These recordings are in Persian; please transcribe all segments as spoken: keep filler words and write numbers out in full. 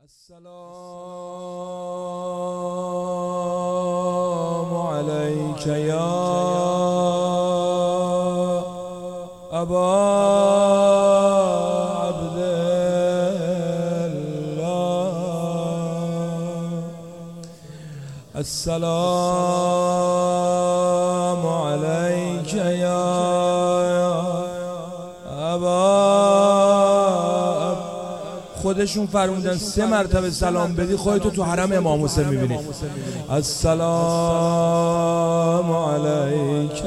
السلام عليك يا أبا عبد الله. السلام عليك يا أبا. خودشون فرمودن سه مرتبه سلام بدی خودتو تو حرم امام حسین میبینی. السلام علیک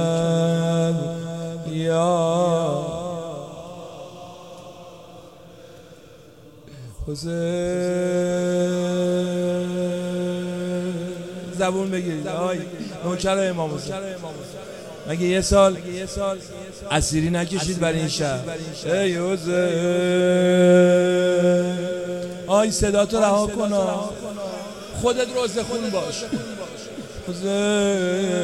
یا حسین. زبون بگیرید آی نوکر امام حسین. مگه یه سال اسیری نکشید برای این شهر؟ ای حسین آی صدا تو رها کن، خودت روزه خون باش. حسین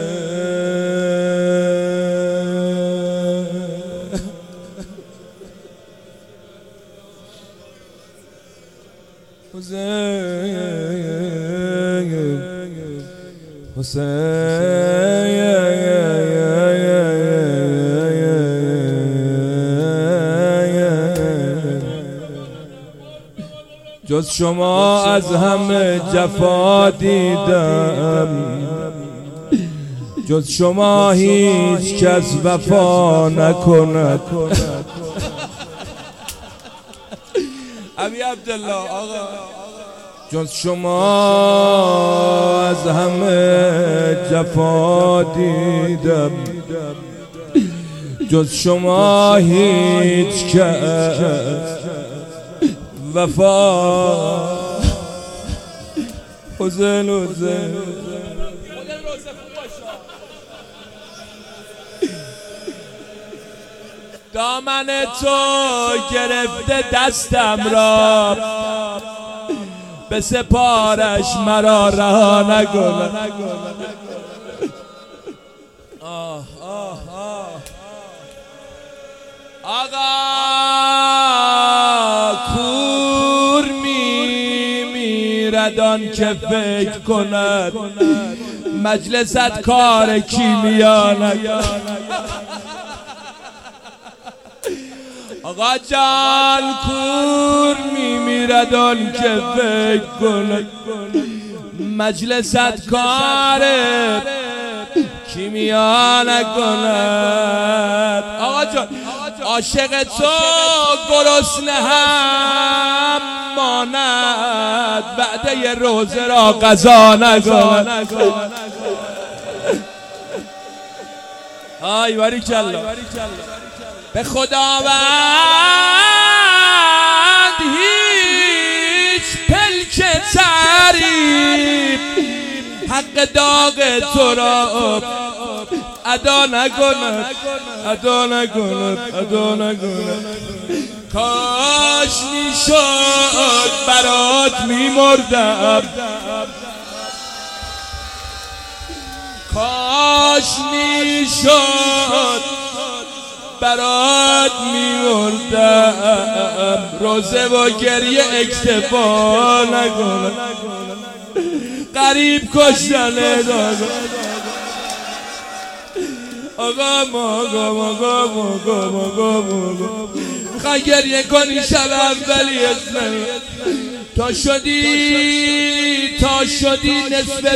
حسین حسین جز شما از همه جفا دیدم، جز شما هیچ کس وفا نکند. ابی عبدالله آقا. جز شما از همه جفا دیدم، جز شما هیچ کس وفا. حسین حسین دامن تو گرفته دستم را، به سپارش مرا رها نکن. آه آه آه آقا کور می میرد آن که فکر کند مجلست کار کیمیا نکند. آقا جان کور می میرد آن که فکر کند مجلست کار کیمیا نکند. آقا جان عاشق تو گرسنه هم ماند وعده روزه را قضا نکند. آی باریکالله. به خداوند هیچ پلک تعریف حق داغ تو را ادا نکند، ادا نکند، ادا نکند. کاش میشد برات میمردم، کاش میشد برات میمردم. روزه و گریه اکتفا نکنم، غریب کشتن داغ. آقا موگا موگا موگا موگا موگا میخوای گریه کنی شب اولی اسمی تا شدی تا شدی نصف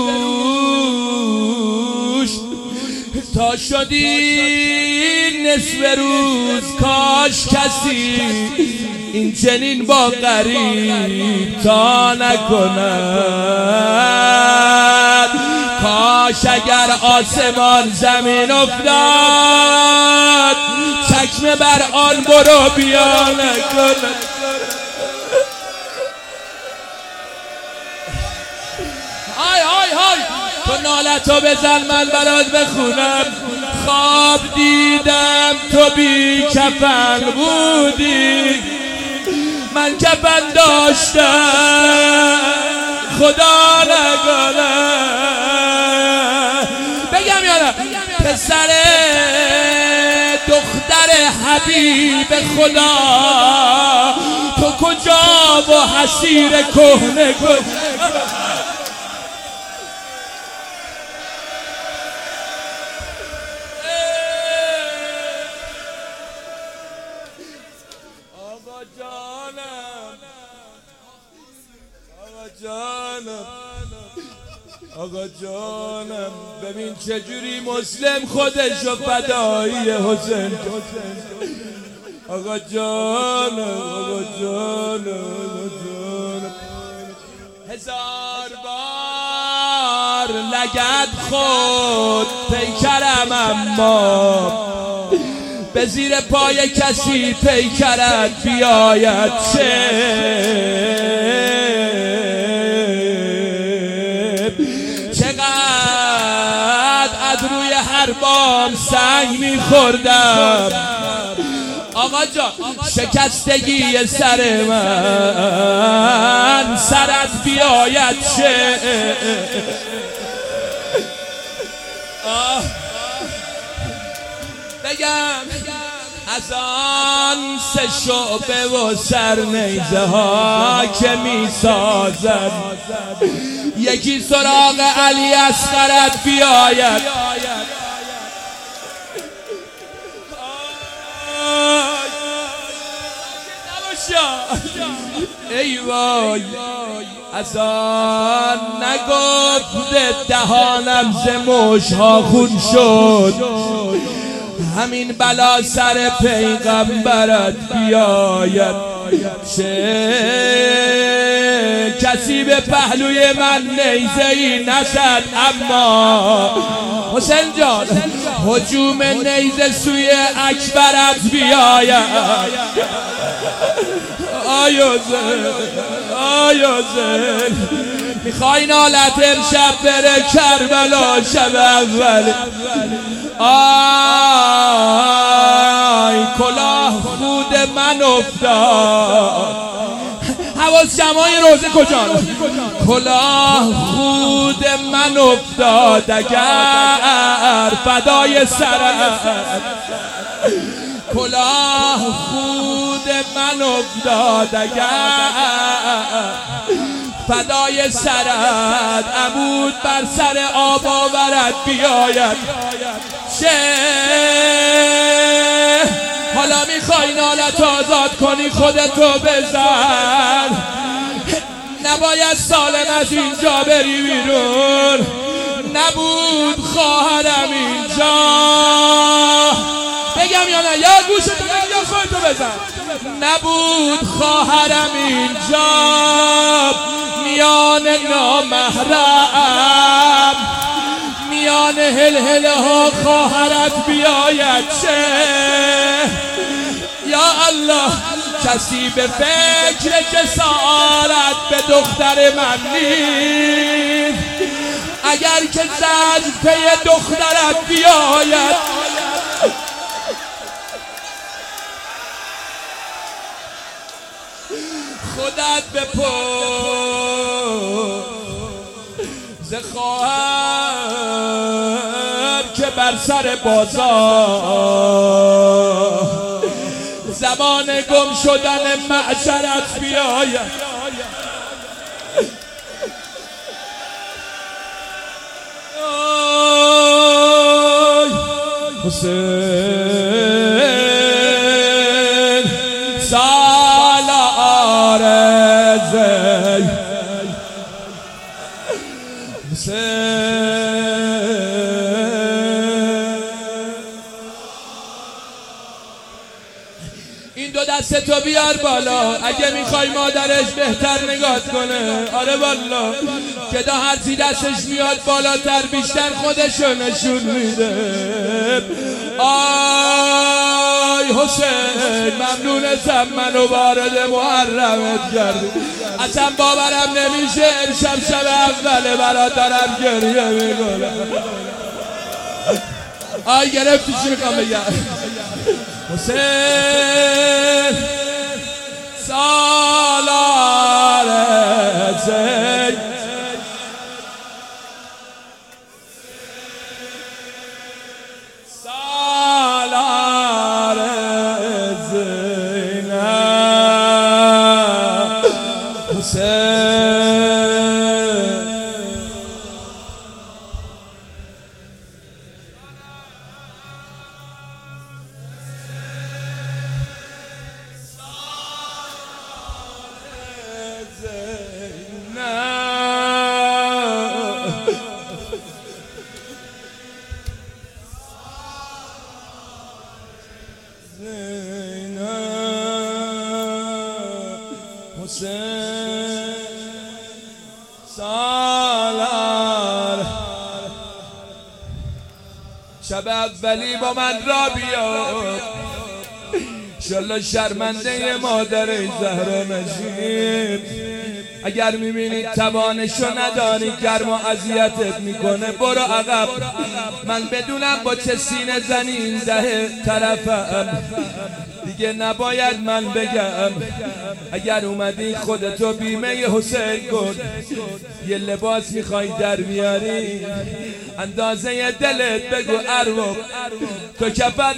روز، تا شدی نصف روز. کاش کسی این چنین با غریب تا نکند. کاش اگر آسمان زمین افتاد چکمه بر آن برو بیا نکند. آی آی آی تو نالتو بزن من برات بخونم. خواب دیدم تو بی کفن بودی، من کفن داشتم خدا نکنه. بگم یا نه پسر دختر حبیب خدا تو کجا و حسیر کهنه کن. آقا جانم آقا جانم آقا جانم ببین چجوری مسلم خودشو فدایی حسین. آقا جانم آقا جانم آقا جانم هزار بار لگد خود پیکرم اما به زیر پای کسی پیکرت بیاید چه چقدر از روی هر بام سنگ میخوردم. آقا جان شکستگی سر من سرت بیاید چه بگم از آن سه شعبه و سرنیزه ها که می سازد یکی سراغ علی اصغرت بیاید. ای وای از آن نگفت دهانم ز مشها خون شد همین بلا سر پیغمبرت بیاید چه کسی به پهلوی من نیزه‌ای نزد اما حسین جان هجوم نیزه سوی اکبرت بیاید. آیا زن آیا زن میخوای نالت امشب بره کربلا شب اول. آی کلاه خود من افتاد حواس جمعای روزه کجا کلاه خود من افتاد اگر فدای سرت کلاه خود من افتاد اگر فدای سرت عمود بر سر آب آورد بیاید چه حالا میخوای نالت آزاد کنی خودتو بزن نباید سالم از اینجا بری بیرون نبود خواهرم اینجا بگم یا نه یا گوشتو بگم یا خودتو بزن نبود خواهرم اینجا میان نامحرم میان هلهله ها خواهرت بیاید چه یا الله کسی به فکر جسارت به دختر من نیست اگر که زجر پی دخترت بیاید خودت بپرس ز خواهر که بر سر بازار زمان گم شدن معشرت بیاید حسین سالار زی این دو دست تو بیار بالا اگه میخوای مادرش بهتر نگاه کنه آره والا که دا هرچی دستش میاد بالاتر بیشتر خودشو نشون میده آی حسین ممنونتم منو وارد محرمت کردی اصلا باورم نمیشه امشب شب اوله برات دارم گریه میکنم آی گرفتی چی میخوام بگم حسین سالار زی سالار زینب حسین سالار شب اولی با من را بیاد انشالله شرمنده مادر زهرا نشیم. اگر میبینید توانشو نداری گرم و اذیتت میکنه برو عقب. من بدونم با چه سینه زنی این ده طرفم دیگه نباید من بگم. اگر اومدی خودتو بیمه حسین کن. یه لباس میخوای در بیاری اندازه دلت بگو ارباب تو کفن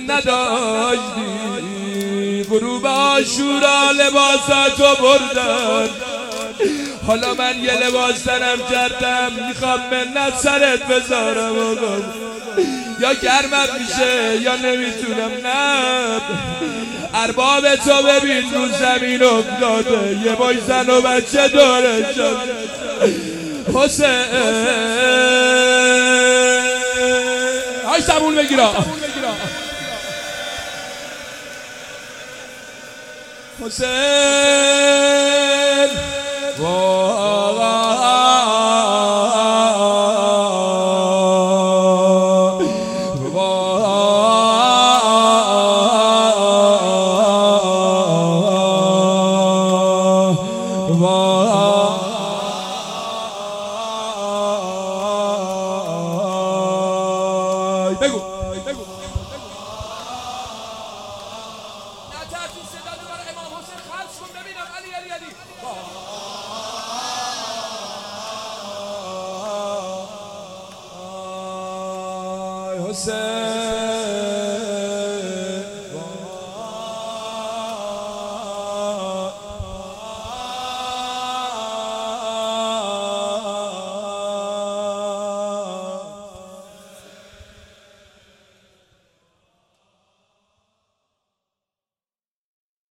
نداشتی. غروب عاشورا لباساتو بردن حالا من یه لباس تنم کردم میخوام منت سرت بذارم آقا. یا گرمم میشه یا نمیتونم. نه ارباب تو ببین رو زمین افتاده یه بای زن و بچه داره شد. حسین های زبون بگیرا حسین بگو بگو نترسون صدا رو برای امام حسین خلص کن ببینم. علی علی علی حسین